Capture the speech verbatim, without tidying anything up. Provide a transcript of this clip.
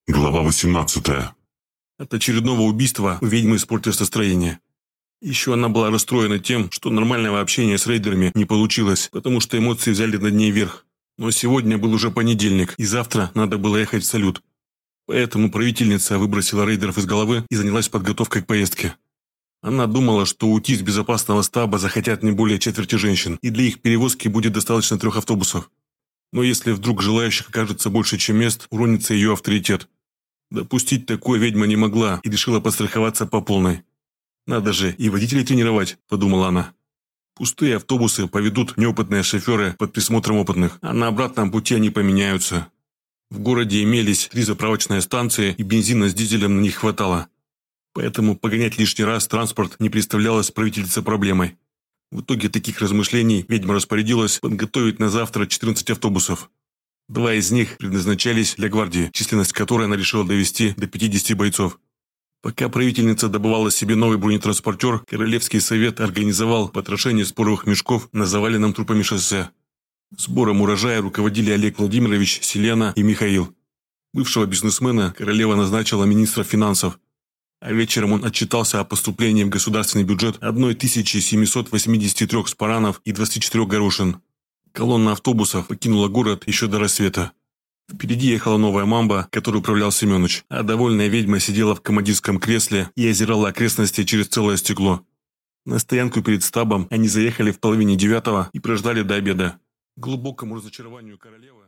Глава восемнадцатая. От очередного убийства у ведьмы испортилось настроение. Еще она была расстроена тем, что нормального общения с рейдерами не получилось, потому что эмоции взяли над ней верх. Но сегодня был уже понедельник, и завтра надо было ехать в салют. Поэтому правительница выбросила рейдеров из головы и занялась подготовкой к поездке. Она думала, что уйти из безопасного стаба захотят не более четверти женщин, и для их перевозки будет достаточно трех автобусов. Но если вдруг желающих окажется больше, чем мест, уронится ее авторитет. Допустить такое ведьма не могла и решила подстраховаться по полной. «Надо же и водителей тренировать», – подумала она. Пустые автобусы поведут неопытные шоферы под присмотром опытных, а на обратном пути они поменяются. В городе имелись три заправочные станции, и бензина с дизелем на них хватало. Поэтому погонять лишний раз транспорт не представлялось правительнице проблемой. В итоге таких размышлений ведьма распорядилась подготовить на завтра четырнадцать автобусов. Два из них предназначались для гвардии, численность которой она решила довести до пятидесяти бойцов. Пока правительница добывала себе новый бронетранспортер, Королевский совет организовал потрошение споровых мешков на заваленном трупами шоссе. Сбором урожая руководили Олег Владимирович, Селена и Михаил. Бывшего бизнесмена королева назначила министра финансов, а вечером он отчитался о поступлении в государственный бюджет тысячи семисот восьмидесяти трёх спаранов и двадцати четырёх горошин. Колонна автобусов покинула город еще до рассвета. Впереди ехала новая «Мамба», которой управлял Семёныч, а довольная ведьма сидела в командирском кресле и озирала окрестности через целое стекло. На стоянку перед стабом они заехали в половине девятого и прождали до обеда. К глубокому разочарованию королевы